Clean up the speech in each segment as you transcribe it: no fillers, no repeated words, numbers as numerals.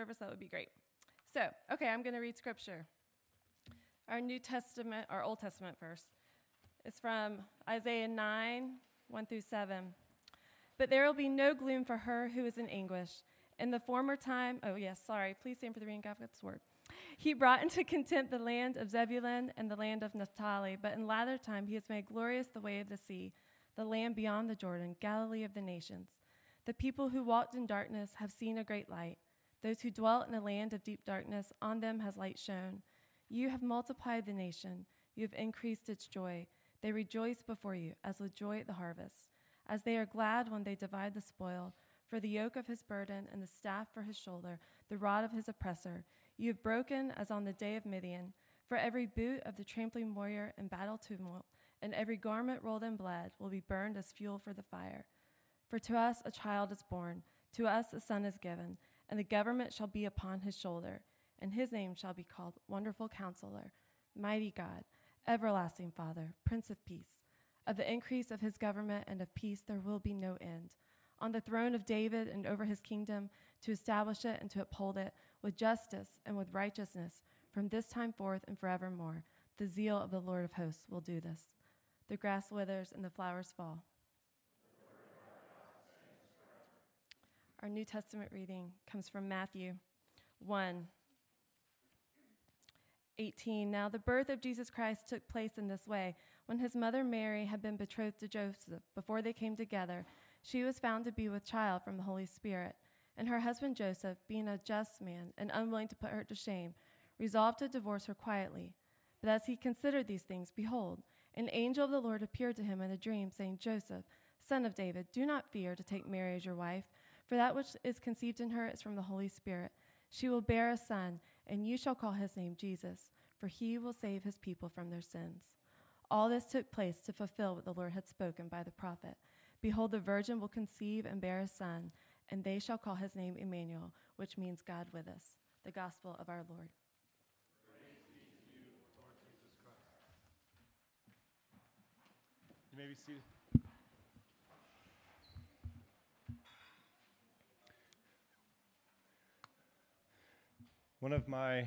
service, that would be great. So, okay, I'm going to read scripture. Our Old Testament verse is from Isaiah 9, 1 through 7. But there will be no gloom for her who is in anguish. In the former time, please stand for the reading of God's word. He brought into contempt the land of Zebulun and the land of Naphtali, but in latter time he has made glorious the way of the sea, the land beyond the Jordan, Galilee of the nations. The people who walked in darkness have seen a great light. Those who dwelt in a land of deep darkness, on them has light shone. You have multiplied the nation. You have increased its joy. They rejoice before you as with joy at the harvest, as they are glad when they divide the spoil. For the yoke of his burden and the staff for his shoulder, the rod of his oppressor, you have broken as on the day of Midian. For every boot of the trampling warrior in battle tumult, and every garment rolled in blood will be burned as fuel for the fire. For to us a child is born, to us a son is given, and the government shall be upon his shoulder, and his name shall be called Wonderful Counselor, Mighty God, Everlasting Father, Prince of Peace. Of the increase of his government and of peace there will be no end. On the throne of David and over his kingdom, to establish it and to uphold it with justice and with righteousness from this time forth and forevermore. The zeal of the Lord of hosts will do this. The grass withers and the flowers fall. Our New Testament reading comes from Matthew 1:18. Now the birth of Jesus Christ took place in this way. When his mother Mary had been betrothed to Joseph, before they came together, she was found to be with child from the Holy Spirit. And her husband Joseph, being a just man and unwilling to put her to shame, resolved to divorce her quietly. But as he considered these things, behold, an angel of the Lord appeared to him in a dream, saying, Joseph, son of David, do not fear to take Mary as your wife, for that which is conceived in her is from the Holy Spirit. She will bear a son, and you shall call his name Jesus, for he will save his people from their sins. All this took place to fulfill what the Lord had spoken by the prophet. Behold, the virgin will conceive and bear a son, and they shall call his name Emmanuel, which means God with us. The gospel of our Lord. Praise be to you, Lord Jesus Christ. You may be seated. One of my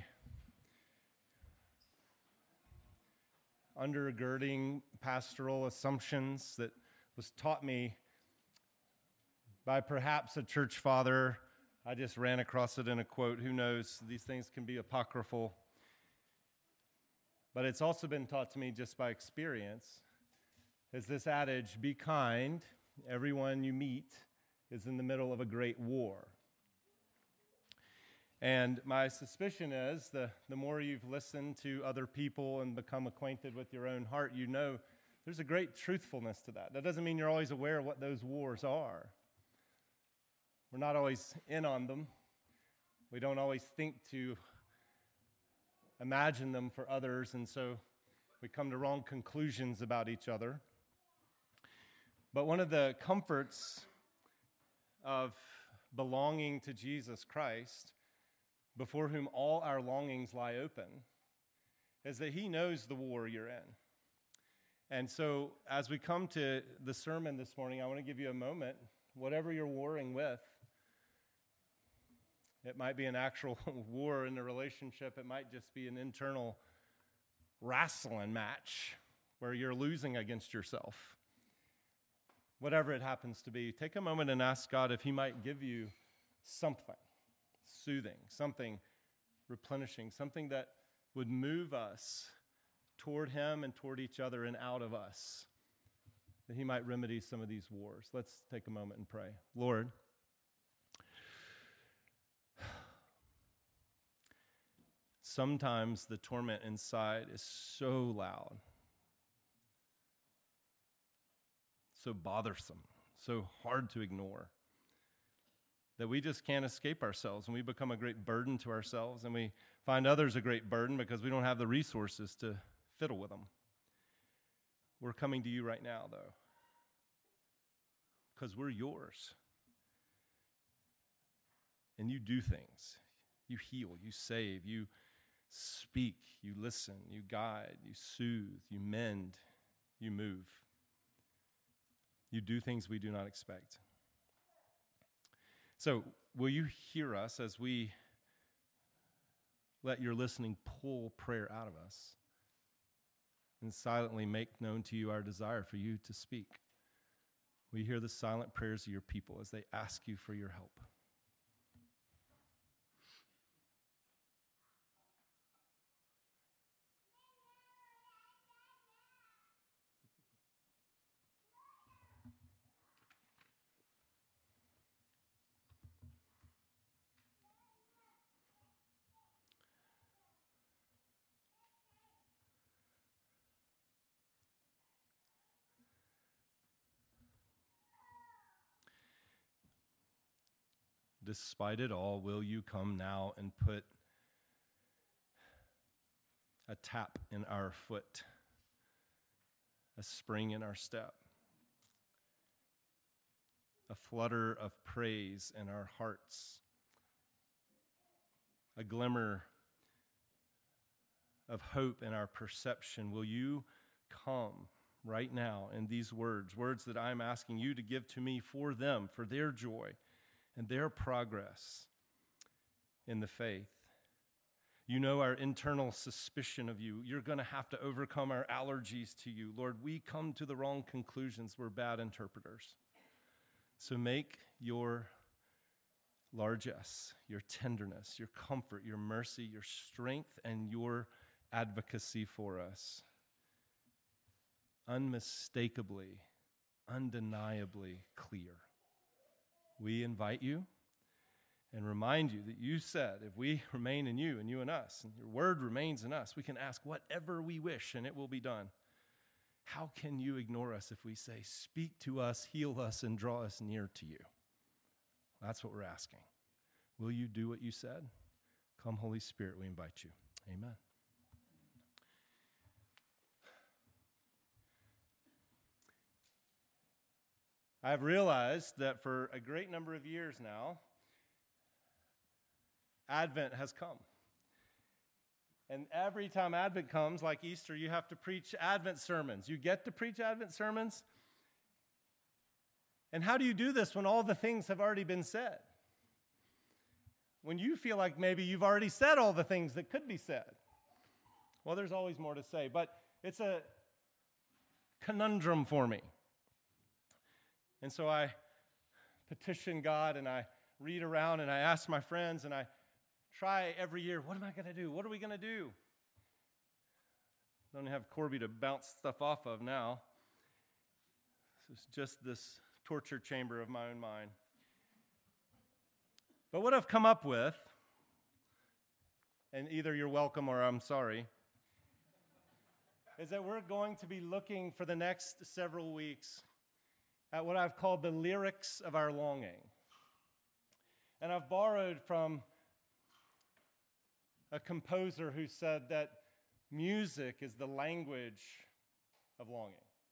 undergirding pastoral assumptions that was taught me by perhaps a church father. I just ran across it in a quote. Who knows? These things can be apocryphal. But it's also been taught to me just by experience, is this adage, be kind, everyone you meet is in the middle of a great war. And my suspicion is the more you've listened to other people and become acquainted with your own heart, you know there's a great truthfulness to that. That doesn't mean you're always aware of what those wars are. We're not always in on them. We don't always think to imagine them for others, and so we come to wrong conclusions about each other. But one of the comforts of belonging to Jesus Christ, before whom all our longings lie open, is that he knows the war you're in. And so as we come to the sermon this morning, I want to give you a moment, whatever you're warring with. It might be an actual war in a relationship. It might just be an internal wrestling match where you're losing against yourself. Whatever it happens to be, take a moment and ask God if he might give you something soothing, something replenishing, something that would move us toward him and toward each other and out of us, that he might remedy some of these wars. Let's take a moment and pray. Lord, sometimes the torment inside is so loud, so bothersome, so hard to ignore, that we just can't escape ourselves, and we become a great burden to ourselves, and we find others a great burden because we don't have the resources to fiddle with them. We're coming to you right now, though, because we're yours. And you do things. You heal, you save, you speak, you listen, you guide, you soothe, you mend, you move. You do things we do not expect. So, will you hear us as we let your listening pull prayer out of us and silently make known to you our desire for you to speak. We hear the silent prayers of your people as they ask you for your help. Despite it all, will you come now and put a tap in our foot, a spring in our step, a flutter of praise in our hearts, a glimmer of hope in our perception? Will you come right now in these words that I'm asking you to give to me for them, for their joy and their progress in the faith? You know our internal suspicion of you. You're going to have to overcome our allergies to you. Lord, we come to the wrong conclusions. We're bad interpreters. So make your largesse, your tenderness, your comfort, your mercy, your strength, and your advocacy for us unmistakably, undeniably clear. We invite you and remind you that you said if we remain in you and you in us, and your word remains in us, we can ask whatever we wish and it will be done. How can you ignore us if we say, speak to us, heal us, and draw us near to you? That's what we're asking. Will you do what you said? Come, Holy Spirit, we invite you. Amen. I've realized that for a great number of years now, Advent has come. And every time Advent comes, like Easter, you have to preach Advent sermons. You get to preach Advent sermons. And how do you do this when all the things have already been said? When you feel like maybe you've already said all the things that could be said. Well, there's always more to say, but it's a conundrum for me. And so I petition God and I read around and I ask my friends and I try every year, what am I going to do? What are we going to do? I don't have Corby to bounce stuff off of now. It's just this torture chamber of my own mind. But what I've come up with, and either you're welcome or I'm sorry, is that we're going to be looking for the next several weeks at what I've called the lyrics of our longing. And I've borrowed from a composer who said that music is the language of longing.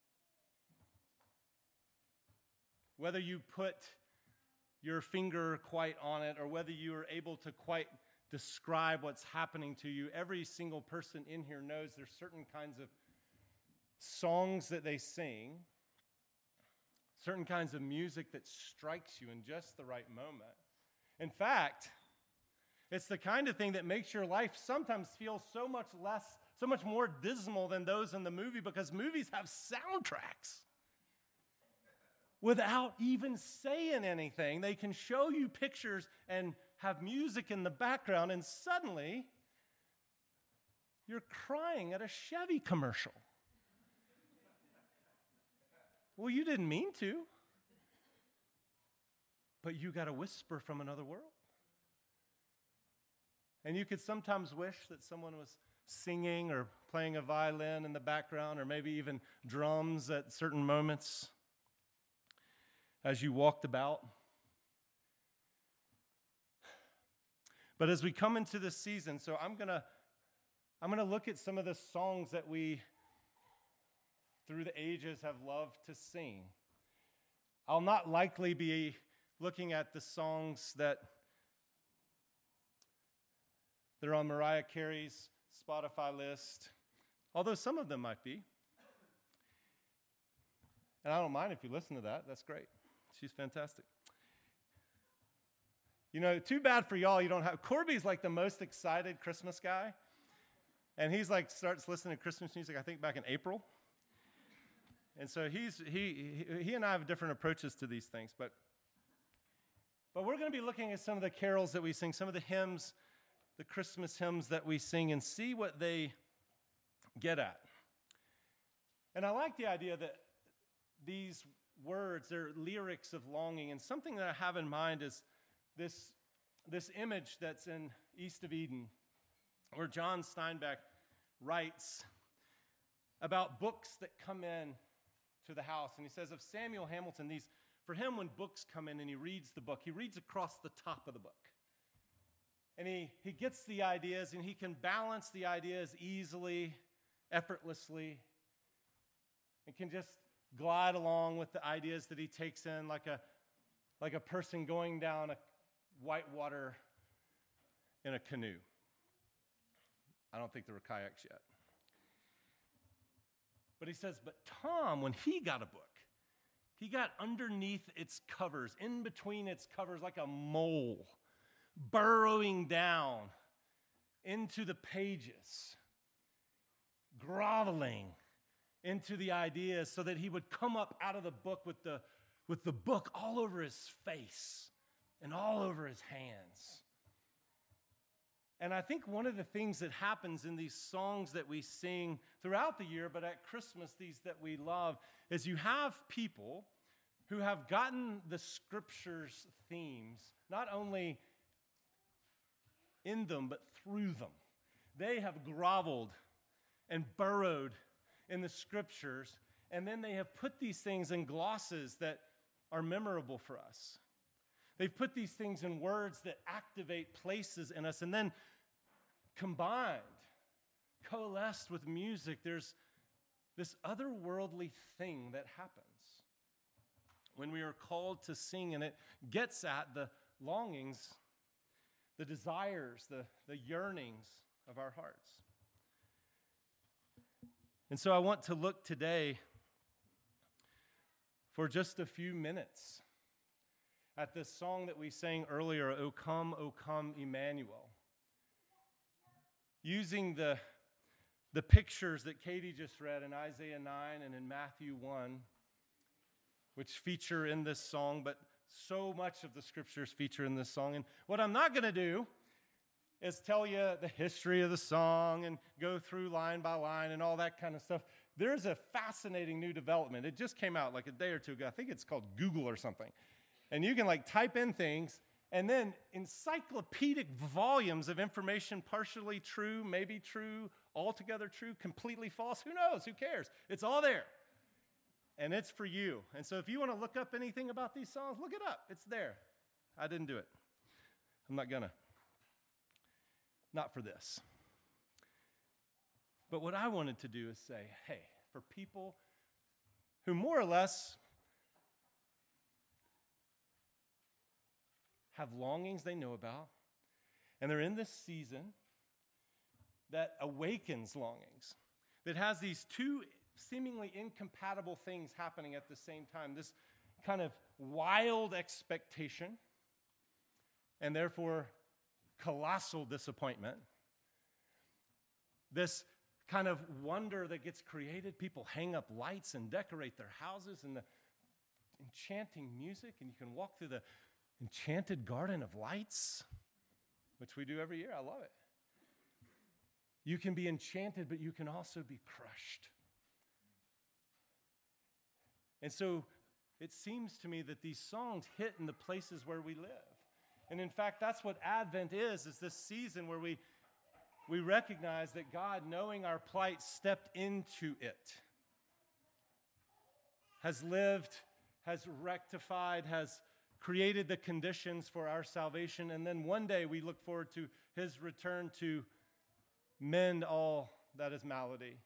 Whether you put your finger quite on it or whether you are able to quite describe what's happening to you, every single person in here knows there's certain kinds of songs that they sing, certain kinds of music that strikes you in just the right moment. In fact, it's the kind of thing that makes your life sometimes feel so much more dismal than those in the movie, because movies have soundtracks. Without even saying anything, they can show you pictures and have music in the background, and suddenly you're crying at a Chevy commercial. Well, you didn't mean to, but you got a whisper from another world. And you could sometimes wish that someone was singing or playing a violin in the background, or maybe even drums at certain moments as you walked about. But as we come into this season, so I'm gonna look at some of the songs that we through the ages have loved to sing. I'll not likely be looking at the songs that are on Mariah Carey's Spotify list, although some of them might be. And I don't mind if you listen to that. That's great. She's fantastic. You know, too bad for y'all, you don't have, Corby's like the most excited Christmas guy. And he's like, starts listening to Christmas music, I think back in April. And so he and I have different approaches to these things. But we're going to be looking at some of the carols that we sing, some of the hymns, the Christmas hymns that we sing, and see what they get at. And I like the idea that these words, they're lyrics of longing. And something that I have in mind is this image that's in East of Eden, where John Steinbeck writes about books that come in to the house. And he says of Samuel Hamilton, for him, when books come in and he reads the book, he reads across the top of the book. And he gets the ideas, and he can balance the ideas easily, effortlessly, and can just glide along with the ideas that he takes in like a person going down a white water in a canoe. I don't think there were kayaks yet. But he says, but Tom, when he got a book, he got underneath its covers, in between its covers, like a mole, burrowing down into the pages, groveling into the ideas so that he would come up out of the book with the book all over his face and all over his hands. And I think one of the things that happens in these songs that we sing throughout the year, but at Christmas, these that we love, is you have people who have gotten the Scripture's themes, not only in them, but through them. They have groveled and burrowed in the Scriptures, and then they have put these things in glosses that are memorable for us. They've put these things in words that activate places in us, and then combined, coalesced with music, there's this otherworldly thing that happens when we are called to sing, and it gets at the longings, the desires, the yearnings of our hearts. And so I want to look today for just a few minutes at this song that we sang earlier, O Come, Emmanuel. Using the pictures that Katie just read in Isaiah 9 and in Matthew 1, which feature in this song, but so much of the Scriptures feature in this song. And what I'm not going to do is tell you the history of the song and go through line by line and all that kind of stuff. There's a fascinating new development. It just came out like a day or two ago. I think it's called Google or something. And you can type in things, and then encyclopedic volumes of information, partially true, maybe true, altogether true, completely false. Who knows? Who cares? It's all there. And it's for you. And so if you want to look up anything about these songs, look it up. It's there. I didn't do it. I'm not gonna. Not for this. But what I wanted to do is say, hey, for people who more or less have longings they know about, and they're in this season that awakens longings, that has these two seemingly incompatible things happening at the same time, this kind of wild expectation, and therefore colossal disappointment, this kind of wonder that gets created. People hang up lights and decorate their houses, and the enchanting music, and you can walk through the enchanted garden of lights, which we do every year. I love it. You can be enchanted, but you can also be crushed. And so it seems to me that these songs hit in the places where we live. And in fact, that's what Advent is this season where we recognize that God, knowing our plight, stepped into it, has lived, has rectified, has created the conditions for our salvation, and then one day we look forward to his return to mend all that is malady,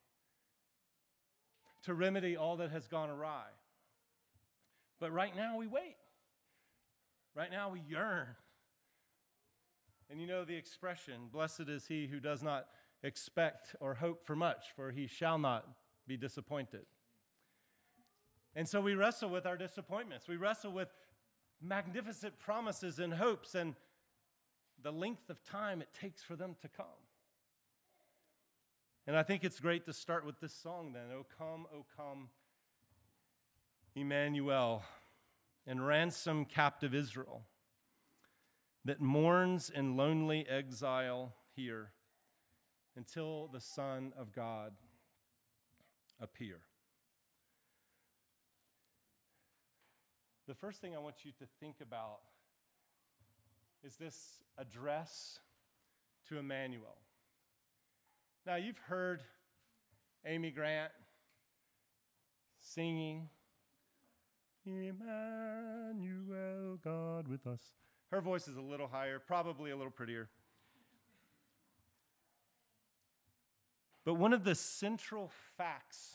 to remedy all that has gone awry. But right now we wait. Right now we yearn. And you know the expression, blessed is he who does not expect or hope for much, for he shall not be disappointed. And so we wrestle with our disappointments. We wrestle with magnificent promises and hopes, and the length of time it takes for them to come. And I think it's great to start with this song then. O come, Emmanuel, and ransom captive Israel that mourns in lonely exile here until the Son of God appear. The first thing I want you to think about is this address to Emmanuel. Now, you've heard Amy Grant singing, Emmanuel, God with us. Her voice is a little higher, probably a little prettier. But one of the central facts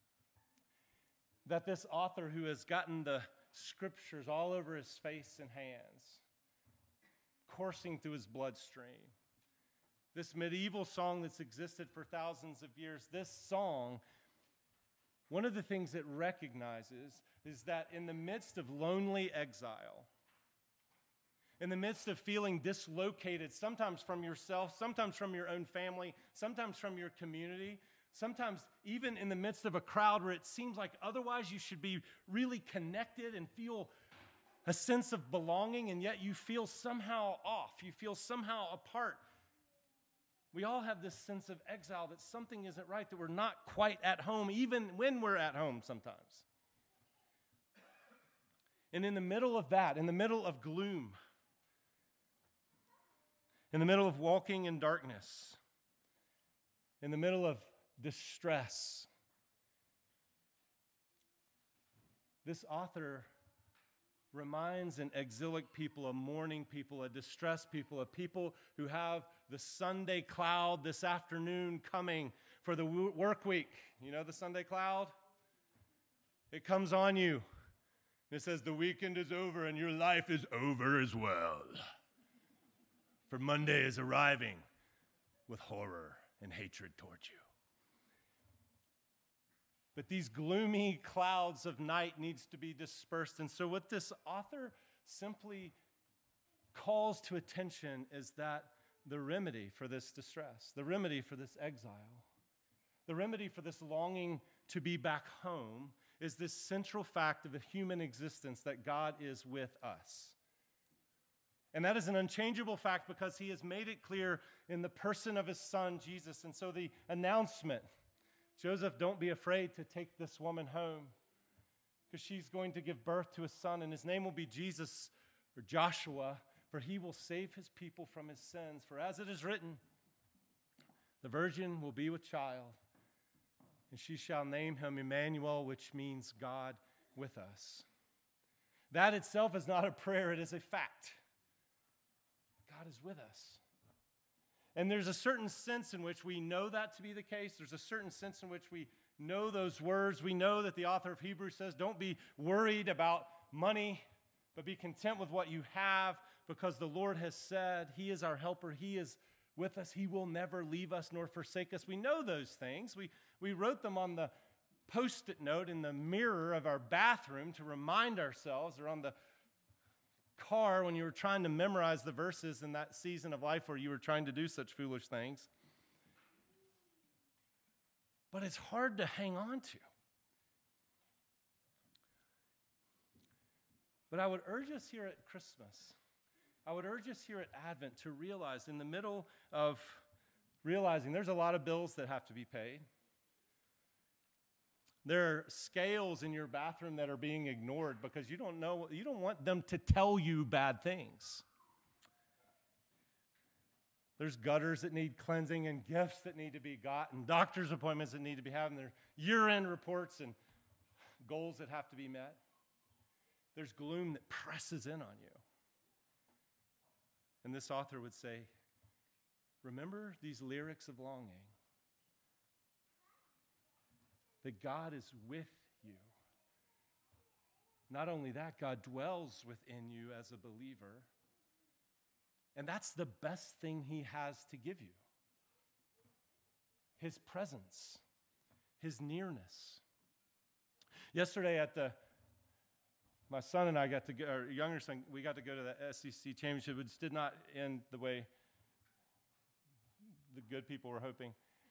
that this author, who has gotten the scriptures all over his face and hands, coursing through his bloodstream, this medieval song that's existed for thousands of years, this song, one of the things it recognizes is that in the midst of lonely exile, in the midst of feeling dislocated, sometimes from yourself, sometimes from your own family, sometimes from your community, sometimes even in the midst of a crowd where it seems like otherwise you should be really connected and feel a sense of belonging, and yet you feel somehow off, you feel somehow apart. We all have this sense of exile, that something isn't right, that we're not quite at home, even when we're at home sometimes. And in the middle of that, in the middle of gloom, in the middle of walking in darkness, in the middle of distress, this author reminds an exilic people, a mourning people, a distressed people, a people who have the Sunday cloud this afternoon coming for the work week. You know the Sunday cloud? It comes on you. It says the weekend is over and your life is over as well. For Monday is arriving with horror and hatred towards you. But these gloomy clouds of night needs to be dispersed. And so what this author simply calls to attention is that the remedy for this distress, the remedy for this exile, the remedy for this longing to be back home is this central fact of a human existence, that God is with us. And that is an unchangeable fact because he has made it clear in the person of his son, Jesus. And so the announcement, Joseph, don't be afraid to take this woman home because she's going to give birth to a son, and his name will be Jesus or Joshua, for he will save his people from his sins. For as it is written, the virgin will be with child, and she shall name him Emmanuel, which means God with us. That itself is not a prayer, it is a fact. God is with us. And there's a certain sense in which we know that to be the case. There's a certain sense in which we know those words. We know that the author of Hebrews says, don't be worried about money, but be content with what you have, because the Lord has said he is our helper. He is with us. He will never leave us nor forsake us. We know those things. We wrote them on the Post-it note in the mirror of our bathroom to remind ourselves, or on the car when you were trying to memorize the verses in that season of life where you were trying to do such foolish things. But it's hard to hang on to. But I would urge us here at Christmas, I would urge us here at Advent to realize, in the middle of realizing there's a lot of bills that have to be paid. There are scales in your bathroom that are being ignored because you don't want them to tell you bad things. There's gutters that need cleansing and gifts that need to be gotten, doctor's appointments that need to be having, their year-end reports and goals that have to be met. There's gloom that presses in on you. And this author would say, remember these lyrics of longing. That God is with you. Not only that, God dwells within you as a believer. And that's the best thing he has to give you. His presence, his nearness. Yesterday at the my son and I got to go, our younger son, we got to go to the SEC championship, which did not end the way the good people were hoping.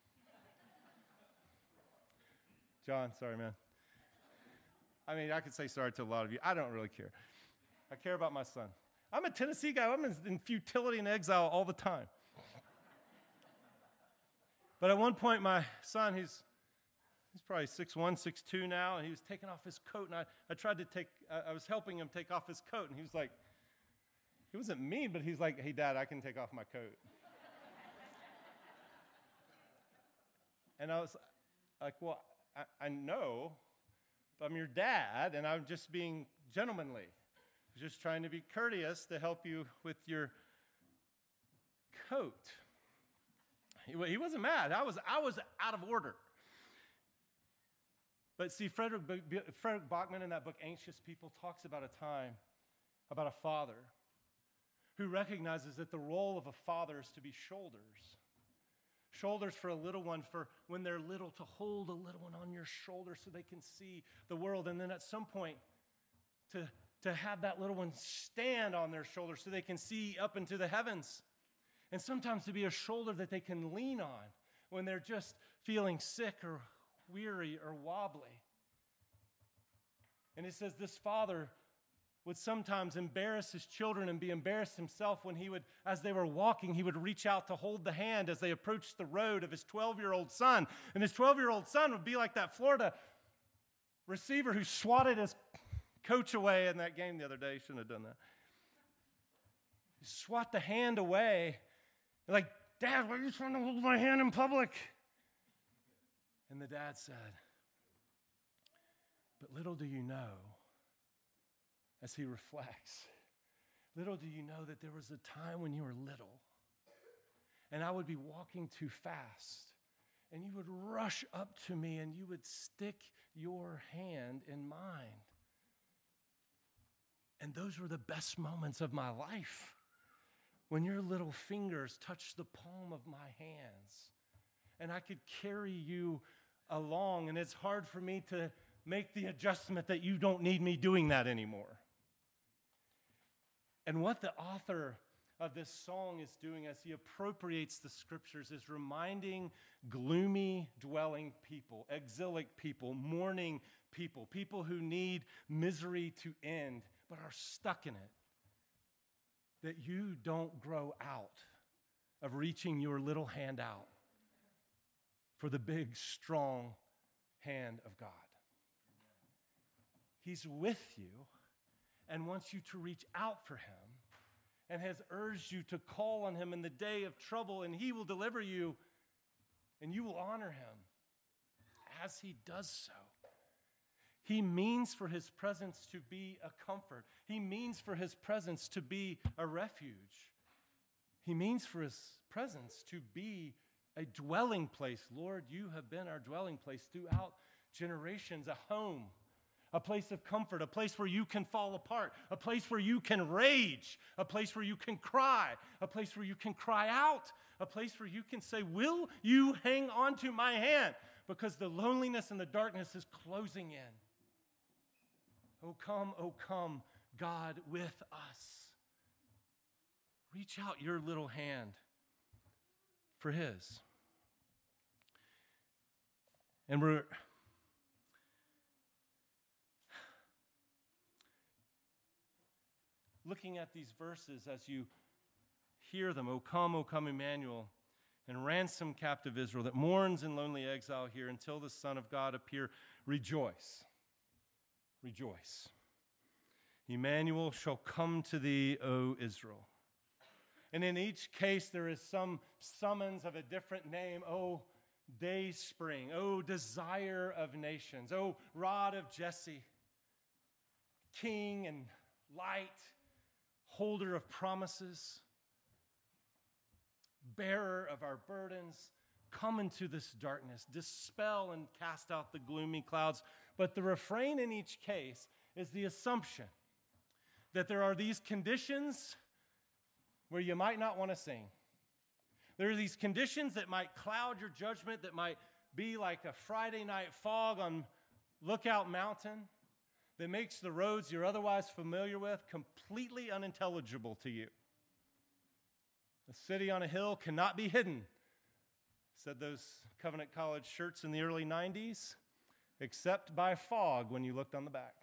John, sorry, man. I mean, I could say sorry to a lot of you. I don't really care. I care about my son. I'm a Tennessee guy. I'm in futility and exile all the time. But at one point, my son, he's probably 6'1", 6'2" now, and he was taking off his coat, and I was helping him take off his coat, and he was like, he wasn't mean, but he's like, hey, Dad, I can take off my coat. And I was like, well, I know, but I'm your dad, and I'm just being gentlemanly. Just trying to be courteous to help you with your coat. He wasn't mad. I was out of order. But see, Frederick Bachman in that book, Anxious People, talks about a time, about a father who recognizes that the role of a father is to be shoulders. Shoulders for a little one, for when they're little, to hold a little one on your shoulder so they can see the world. And then at some point, to have that little one stand on their shoulder so they can see up into the heavens. And sometimes to be a shoulder that they can lean on when they're just feeling sick or weary or wobbly. And it says this father would sometimes embarrass his children and be embarrassed himself when he would, as they were walking, he would reach out to hold the hand as they approached the road of his 12-year-old son. And his 12-year-old son would be like that Florida receiver who swatted his coach away in that game the other day. Shouldn't have done that. He swat the hand away. Like, Dad, why are you trying to hold my hand in public? And the dad said, but little do you know, as he reflects, little do you know that there was a time when you were little, and I would be walking too fast, and you would rush up to me, and you would stick your hand in mine. And those were the best moments of my life, when your little fingers touched the palm of my hands, and I could carry you along, and it's hard for me to make the adjustment that you don't need me doing that anymore. And what the author of this song is doing as he appropriates the scriptures is reminding gloomy dwelling people, exilic people, mourning people, people who need misery to end but are stuck in it, that you don't grow out of reaching your little hand out for the big, strong hand of God. He's with you and wants you to reach out for him and has urged you to call on him in the day of trouble, and he will deliver you and you will honor him as he does so. He means for his presence to be a comfort. He means for his presence to be a refuge. He means for his presence to be a dwelling place. Lord, you have been our dwelling place throughout generations, a home, a place of comfort, a place where you can fall apart, a place where you can rage, a place where you can cry, a place where you can cry out, a place where you can say, will you hang on to my hand? Because the loneliness and the darkness is closing in. Oh, come, God with us. Reach out your little hand for his. And we're looking at these verses as you hear them. O come, Emmanuel, and ransom captive Israel that mourns in lonely exile here until the Son of God appear. Rejoice. Rejoice. Emmanuel shall come to thee, O Israel. And in each case, there is some summons of a different name. O day spring, O desire of nations, O rod of Jesse, king and light, holder of promises, bearer of our burdens, come into this darkness, dispel and cast out the gloomy clouds. But the refrain in each case is the assumption that there are these conditions where you might not want to sing. There are these conditions that might cloud your judgment, that might be like a Friday night fog on Lookout Mountain. that makes the roads you're otherwise familiar with completely unintelligible to you. A city on a hill cannot be hidden, said those Covenant College shirts in the early 90s, except by fog when you looked on the back.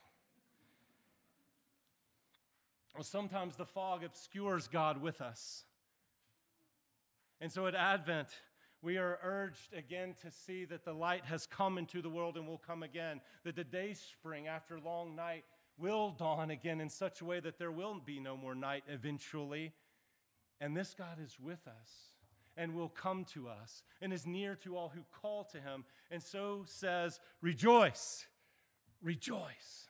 Well, sometimes the fog obscures God with us. And so at Advent, we are urged again to see that the light has come into the world and will come again, that the day spring after long night will dawn again in such a way that there will be no more night eventually. And this God is with us and will come to us and is near to all who call to him. And so says, rejoice, rejoice.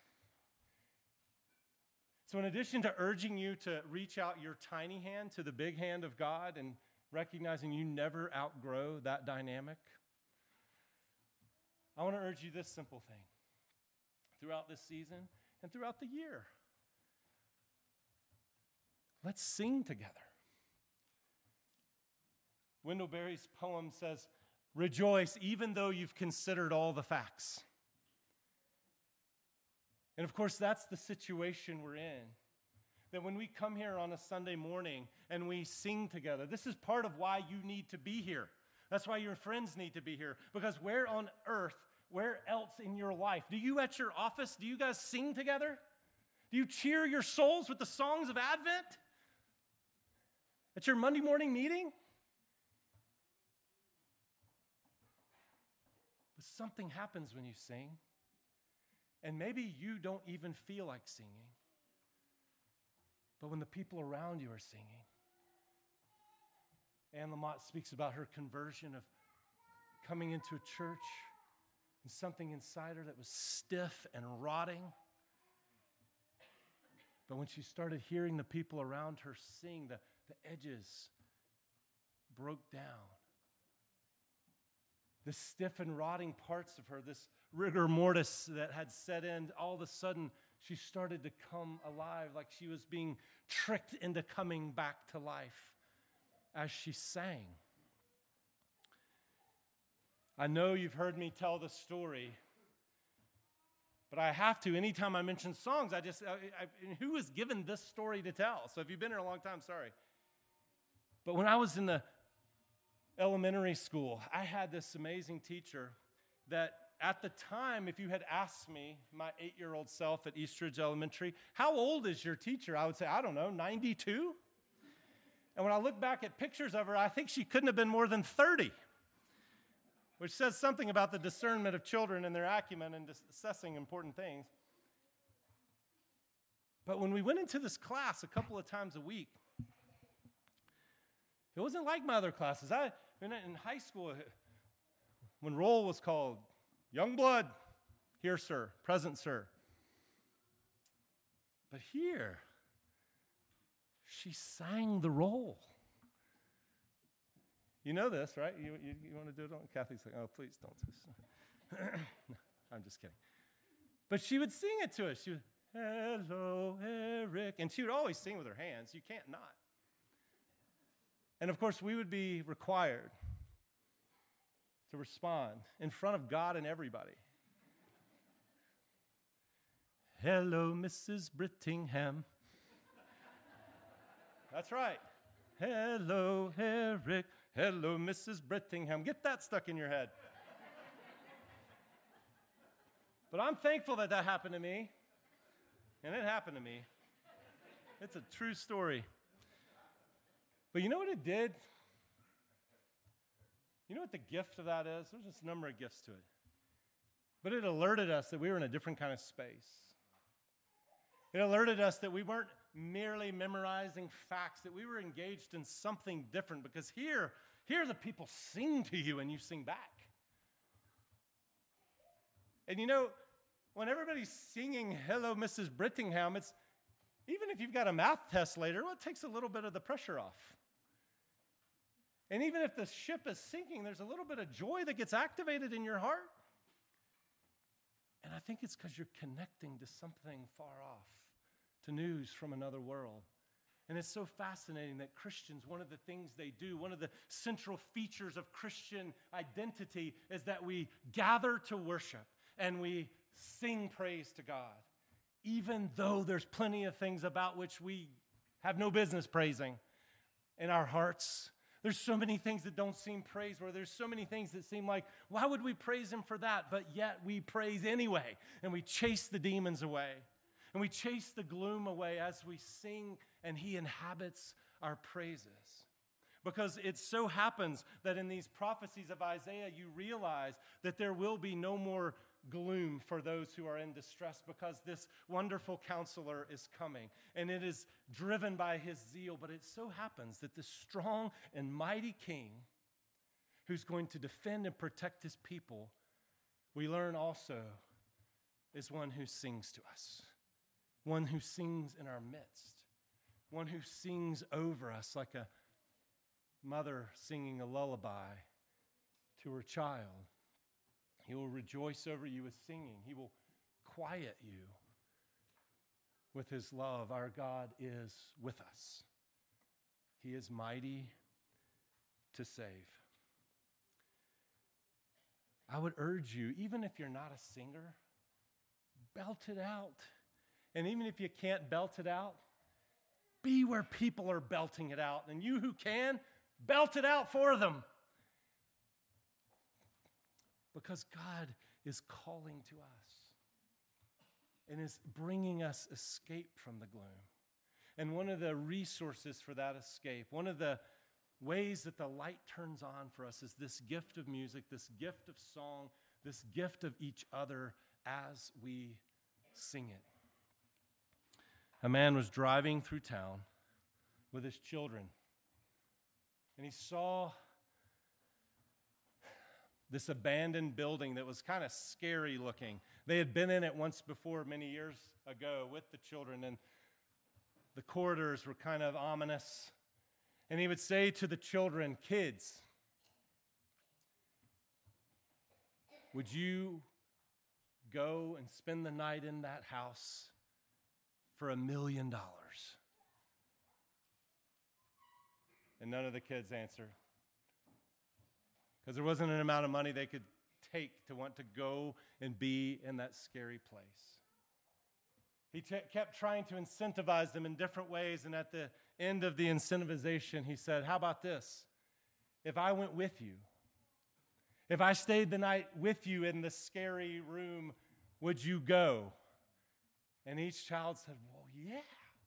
So in addition to urging you to reach out your tiny hand to the big hand of God and recognizing you never outgrow that dynamic, I want to urge you this simple thing throughout this season and throughout the year. Let's sing together. Wendell Berry's poem says, rejoice even though you've considered all the facts. And of course, that's the situation we're in. That when we come here on a Sunday morning and we sing together, this is part of why you need to be here. That's why your friends need to be here. Because where on earth, where else in your life? Do you at your office, do you guys sing together? Do you cheer your souls with the songs of Advent? At your Monday morning meeting? But something happens when you sing. And maybe you don't even feel like singing. But when the people around you are singing, Anne Lamott speaks about her conversion of coming into a church and something inside her that was stiff and rotting. But when she started hearing the people around her sing, the edges broke down. The stiff and rotting parts of her, this rigor mortis that had set in, all of a sudden she started to come alive, like she was being tricked into coming back to life as she sang. I know you've heard me tell the story, but I have to. Anytime I mention songs, who was given this story to tell? So if you've been here a long time, sorry. But when I was in the elementary school, I had this amazing teacher that at the time, if you had asked me, my 8-year-old self at Eastridge Elementary, how old is your teacher? I would say, I don't know, 92? And when I look back at pictures of her, I think she couldn't have been more than 30, which says something about the discernment of children and their acumen in assessing important things. But when we went into this class a couple of times a week, it wasn't like my other classes. In high school, when roll was called, young blood, here, sir, present, sir. But here, she sang the roll. You know this, right? You want to do it? Kathy's like, oh, please don't. No, I'm just kidding. But she would sing it to us. She would, hello, Eric. And she would always sing with her hands. You can't not. And of course, we would be required to respond in front of God and everybody. Hello, Mrs. Brittingham. That's right. Hello, Eric. Hello, Mrs. Brittingham. Get that stuck in your head. But I'm thankful that happened to me. And it happened to me. It's a true story. But you know what it did? You know what the gift of that is? There's just a number of gifts to it. But it alerted us that we were in a different kind of space. It alerted us that we weren't merely memorizing facts, that we were engaged in something different, because here the people sing to you and you sing back. And you know, when everybody's singing Hello, Mrs. Brittingham, it's even if you've got a math test later, well, it takes a little bit of the pressure off. And even if the ship is sinking, there's a little bit of joy that gets activated in your heart. And I think it's because you're connecting to something far off, to news from another world. And it's so fascinating that Christians, one of the things they do, one of the central features of Christian identity is that we gather to worship and we sing praise to God. even though there's plenty of things about which we have no business praising in our hearts. There's so many things that don't seem praiseworthy. There's so many things that seem like, why would we praise him for that? But yet we praise anyway, and we chase the demons away, and we chase the gloom away as we sing, and he inhabits our praises. Because it so happens that in these prophecies of Isaiah, you realize that there will be no more gloom for those who are in distress, because this wonderful counselor is coming, and it is driven by his zeal. But it so happens that this strong and mighty king who's going to defend and protect his people, we learn also is one who sings to us, one who sings in our midst, one who sings over us like a mother singing a lullaby to her child. He will rejoice over you with singing. He will quiet you with his love. Our God is with us. He is mighty to save. I would urge you, even if you're not a singer, belt it out. And even if you can't belt it out, be where people are belting it out. And you who can, belt it out for them. Because God is calling to us and is bringing us escape from the gloom. And one of the resources for that escape, one of the ways that the light turns on for us, is this gift of music, this gift of song, this gift of each other as we sing it. A man was driving through town with his children, and he saw this abandoned building that was kind of scary looking. They had been in it once before many years ago with the children, and the corridors were kind of ominous. And he would say to the children, "Kids, would you go and spend the night in that house for $1 million?" And none of the kids answered, because there wasn't an amount of money they could take to want to go and be in that scary place. He kept trying to incentivize them in different ways, and at the end of the incentivization, he said, "How about this? If I went with you, if I stayed the night with you in the scary room, would you go?" And each child said, "Well, yeah."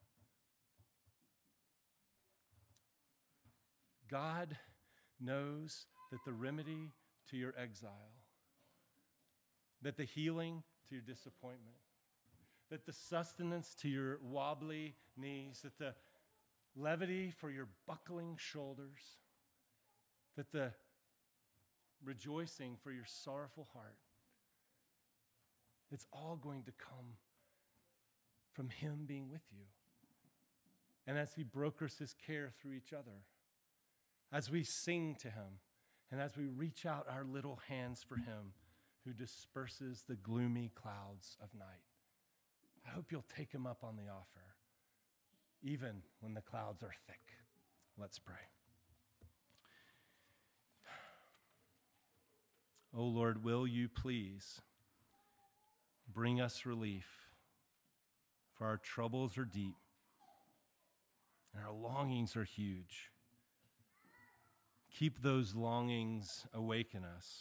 God knows that the remedy to your exile, that the healing to your disappointment, that the sustenance to your wobbly knees, that the levity for your buckling shoulders, that the rejoicing for your sorrowful heart, it's all going to come from him being with you. And as he brokers his care through each other, as we sing to him, and as we reach out our little hands for him who disperses the gloomy clouds of night, I hope you'll take him up on the offer, even when the clouds are thick. Let's pray. Oh Lord, will you please bring us relief, for our troubles are deep and our longings are huge. Keep those longings awake in us,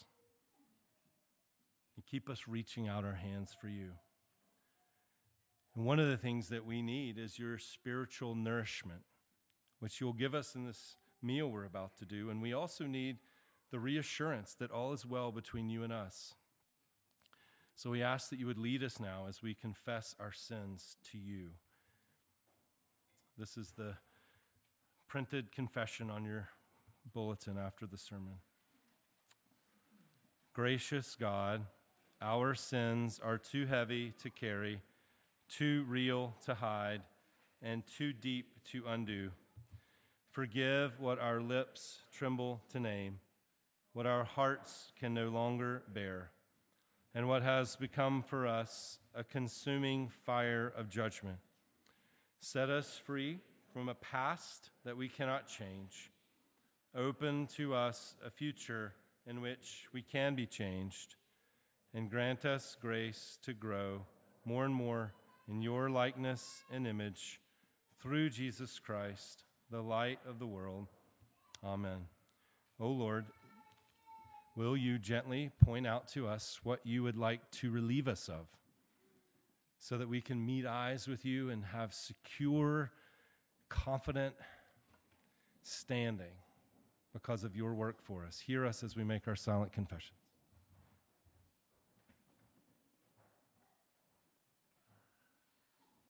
and keep us reaching out our hands for you. And one of the things that we need is your spiritual nourishment, which you'll give us in this meal we're about to do. And we also need the reassurance that all is well between you and us. So we ask that you would lead us now as we confess our sins to you. This is the printed confession on your bulletin after the sermon. Gracious God, our sins are too heavy to carry, too real to hide, and too deep to undo. Forgive what our lips tremble to name, what our hearts can no longer bear, and what has become for us a consuming fire of judgment. Set us free from a past that we cannot change. Open to us a future in which we can be changed, and grant us grace to grow more and more in your likeness and image, through Jesus Christ, the light of the world. Amen. O Lord, will you gently point out to us what you would like to relieve us of, so that we can meet eyes with you and have secure, confident standing because of your work for us. Hear us as we make our silent confession.